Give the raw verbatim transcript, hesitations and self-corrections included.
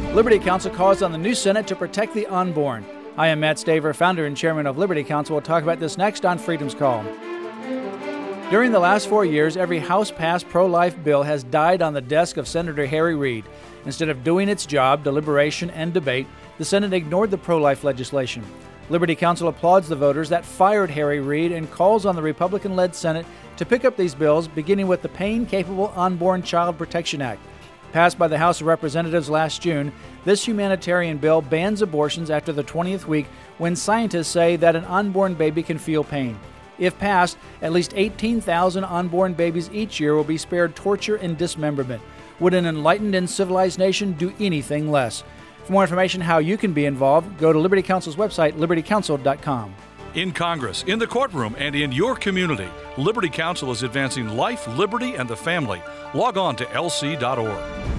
Liberty Counsel calls on the new Senate to protect the unborn. I am Matt Staver, founder and chairman of Liberty Counsel. We'll talk about this next on Freedom's Call. During the last four years, every House-passed pro-life bill has died on the desk of Senator Harry Reid. Instead of doing its job, deliberation and debate, the Senate ignored the pro-life legislation. Liberty Counsel applauds the voters that fired Harry Reid and calls on the Republican-led Senate to pick up these bills, beginning with the Pain-Capable Unborn Child Protection Act. Passed by the House of Representatives last June, this humanitarian bill bans abortions after the twentieth week when scientists say that an unborn baby can feel pain. If passed, at least eighteen thousand unborn babies each year will be spared torture and dismemberment. Would an enlightened and civilized nation do anything less? For more information how you can be involved, go to Liberty Counsel's website, liberty counsel dot com. In Congress, in the courtroom, and in your community, Liberty Counsel is advancing life, liberty, and the family. Log on to L C dot org.